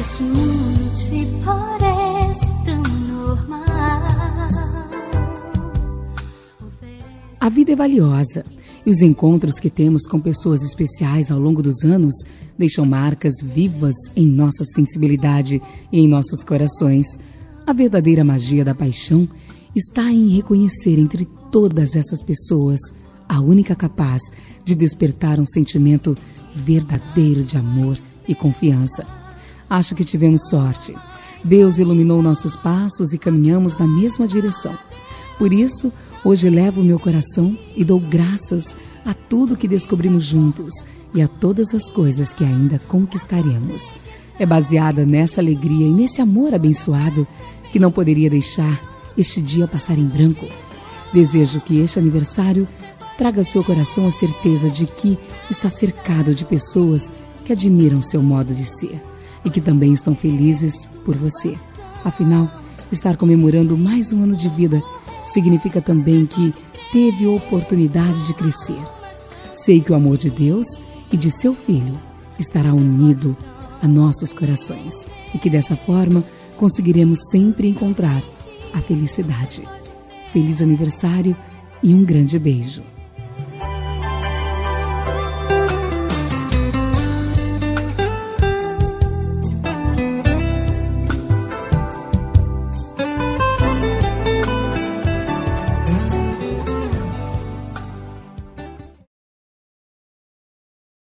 Esse mundo te parece tão normal. A vida é valiosa e os encontros que temos com pessoas especiais ao longo dos anos deixam marcas vivas em nossa sensibilidade e em nossos corações. A verdadeira magia da paixão está em reconhecer entre todas essas pessoas a única capaz de despertar um sentimento verdadeiro de amor e confiança. Acho que tivemos sorte. Deus iluminou nossos passos e caminhamos na mesma direção. Por isso, hoje levo o meu coração e dou graças a tudo que descobrimos juntos e a todas as coisas que ainda conquistaremos. É baseada nessa alegria e nesse amor abençoado que não poderia deixar este dia passar em branco. Desejo que este aniversário traga ao seu coração a certeza de que está cercado de pessoas que admiram seu modo de ser e que também estão felizes por você. Afinal, estar comemorando mais um ano de vida significa também que teve oportunidade de crescer. Sei que o amor de Deus e de seu Filho estará unido a nossos corações e que dessa forma conseguiremos sempre encontrar a felicidade. Feliz aniversário e um grande beijo.